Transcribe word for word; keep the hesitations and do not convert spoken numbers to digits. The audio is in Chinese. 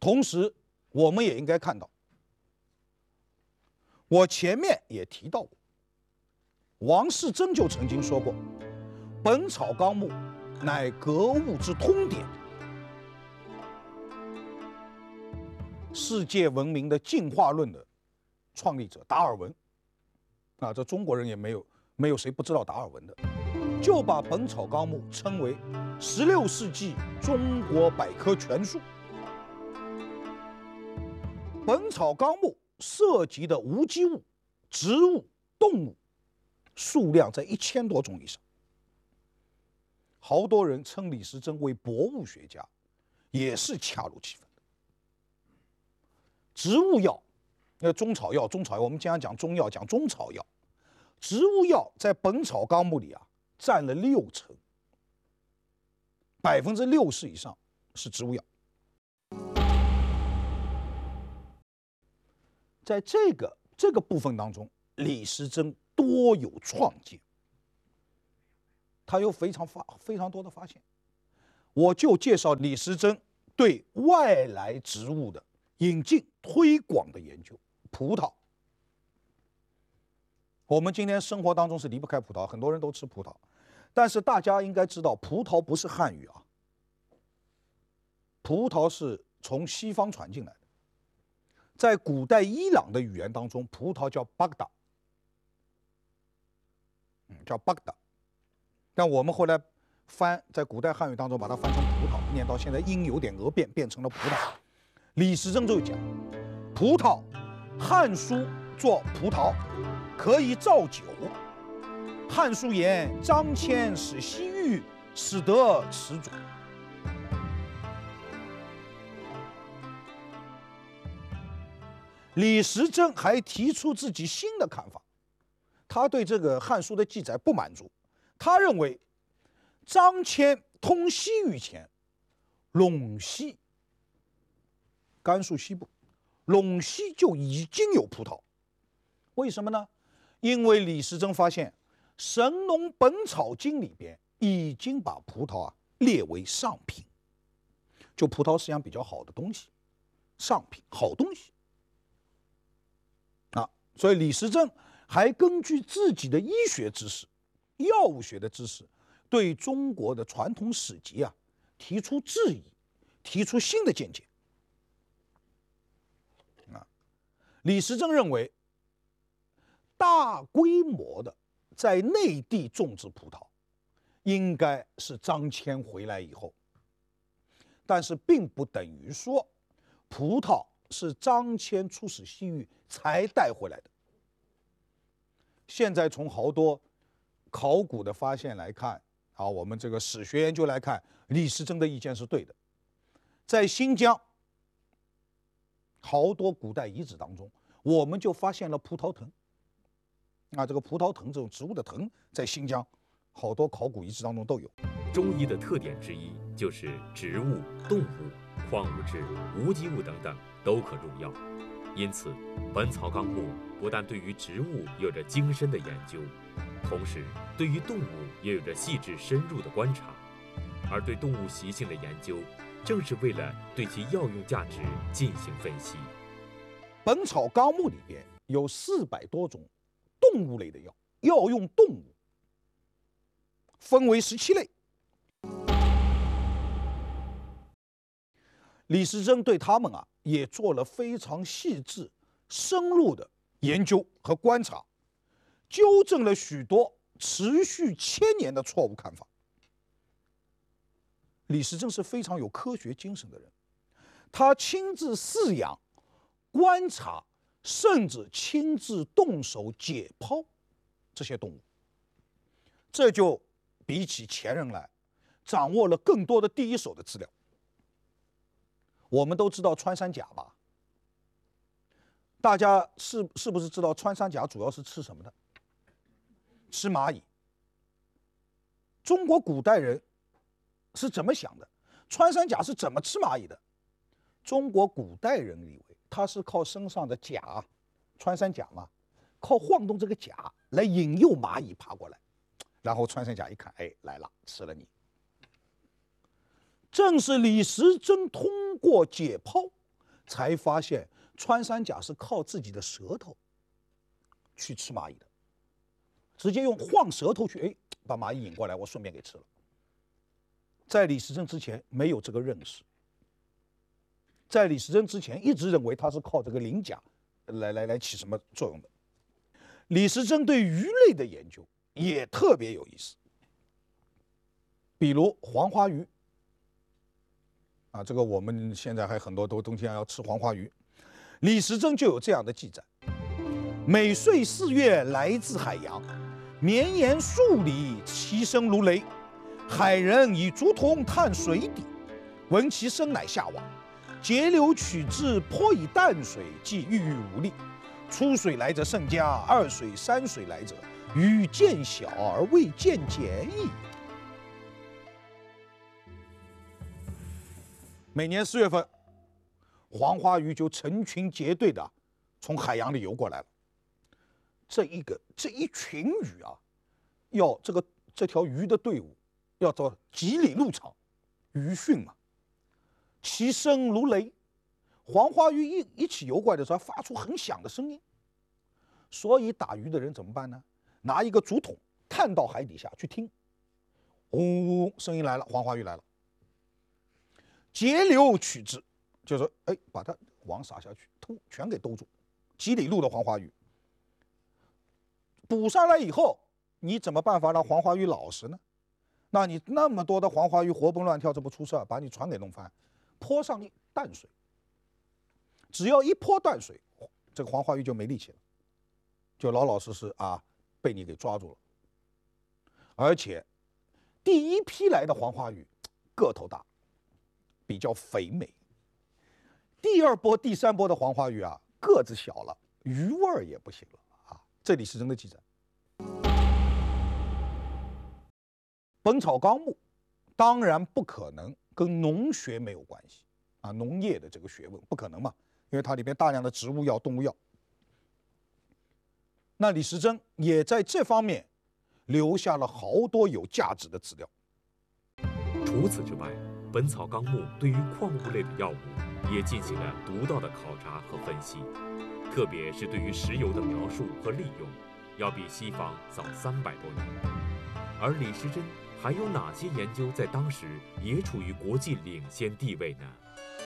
同时，我们也应该看到，我前面也提到过，王士祯就曾经说过，《本草纲目》乃格物之通典。世界闻名的进化论的创立者达尔文，啊，这中国人也没有没有谁不知道达尔文的，就把《本草纲目》称为十六世纪中国百科全书。《本草纲目》涉及的无机物、植物、动物数量在一千多种以上。好多人称李时珍为博物学家，也是恰如其分。植物药，那中草药，中草药，我们经常讲中药，讲中草药。植物药在《本草纲目》里啊，占了六成，百分之六十以上是植物药。在这个这个部分当中，李时珍多有创建，他有非常发非常多的发现。我就介绍李时珍对外来植物的引进推广的研究。葡萄，我们今天生活当中是离不开葡萄，很多人都吃葡萄，但是大家应该知道，葡萄不是汉语啊，葡萄是从西方传进来的。在古代伊朗的语言当中，葡萄叫巴格达，嗯，叫巴格达，但我们后来翻在古代汉语当中把它翻成葡萄，念到现在音有点讹变，变成了葡萄。李时珍就讲，葡萄，《汉书》作葡萄，可以造酒。《汉书》言张骞使西域，使得此种。李时珍还提出自己新的看法，他对这个《汉书》的记载不满足，他认为张骞通西域前，陇西，甘肃西部，陇西就已经有葡萄。为什么呢？因为李时珍发现《神农本草经》里边已经把葡萄啊列为上品，就葡萄是样比较好的东西，上品好东西。啊，所以李时珍还根据自己的医学知识、药物学的知识，对中国的传统史籍啊提出质疑，提出新的见解。啊，李时珍认为，大规模的在内地种植葡萄，应该是张骞回来以后，但是并不等于说葡萄是张骞出使西域才带回来的。现在从好多考古的发现来看，啊，我们这个史学研究来看，李时珍的意见是对的。在新疆好多古代遗址当中，我们就发现了葡萄藤。啊，这个葡萄藤这种植物的藤，在新疆好多考古遗址当中都有。 中医的特点之一就是植物、动物、矿物质、无机物等等都可入药，因此《本草纲目》不但对于植物有着精深的研究，同时对于动物也有着细致深入的观察，而对动物习性的研究，正是为了对其药用价值进行分析。《 本草纲目》里边有四百多种动物类的药，药用动物分为十七类。李时珍对他们啊也做了非常细致、深入的研究和观察，纠正了许多持续千年的错误看法。李时珍是非常有科学精神的人，他亲自饲养、观察，甚至亲自动手解剖这些动物，这就比起前人来，掌握了更多的第一手的资料。我们都知道穿山甲吧？大家是是不是知道穿山甲主要是吃什么的？吃蚂蚁。中国古代人是怎么想的？穿山甲是怎么吃蚂蚁的？中国古代人以为它是靠身上的甲，穿山甲嘛，靠晃动这个甲来引诱蚂蚁爬过来，然后穿山甲一看，哎，来了，吃了你。正是李时珍通过解剖， 才发现穿山甲是靠自己的舌头去吃蚂蚁的，直接用晃舌头去，哎，把蚂蚁引过来，我顺便给吃了。在李时珍之前没有这个认识，在李时珍之前一直认为它是靠这个鳞甲来来来起什么作用的。李时珍对鱼类的研究也特别有意思，比如黄花鱼。啊，这个我们现在还很多都冬天要吃黄花鱼。李时珍就有这样的记载：每岁四月来自海洋，绵延数里，其声如雷。海人以竹筒探水底，闻其声乃下网，截流取之，颇以淡水，即郁郁无力。出水来者甚佳，二水三水来者，鱼渐小而未渐减矣。每年四月份，黄花鱼就成群结队的从海洋里游过来了。这一个这一群鱼啊，要这个这条鱼的队伍要走几里路长，鱼讯嘛，其声如雷。黄花鱼一一起游过来的时候，发出很响的声音。所以打鱼的人怎么办呢？拿一个竹筒探到海底下去听，嗡嗡，声音来了，黄花鱼来了。截流取之，就是说，哎，把它网撒下去，突全给兜住。几里路的黄花鱼捕上来以后，你怎么办法让黄花鱼老实呢？那你那么多的黄花鱼活蹦乱跳，这不出事儿，把你船给弄翻。泼上一淡水，只要一泼淡水，这个黄花鱼就没力气了，就老老实实啊被你给抓住了。而且第一批来的黄花鱼个头大，比较肥美。第二波、第三波的黄花鱼啊，个子小了，鱼味儿也不行了啊。这里是真的记载，《本草纲目》当然不可能跟农学没有关系啊，农业的这个学问不可能嘛，因为它里边大量的植物药、动物药。那李时珍也在这方面留下了好多有价值的资料。 除此之外，《本草纲目》对于矿物类的药物也进行了独到的考察和分析，特别是对于石油的描述和利用，要比西方早三百多年。而李时珍还有哪些研究在当时也处于国际领先地位呢？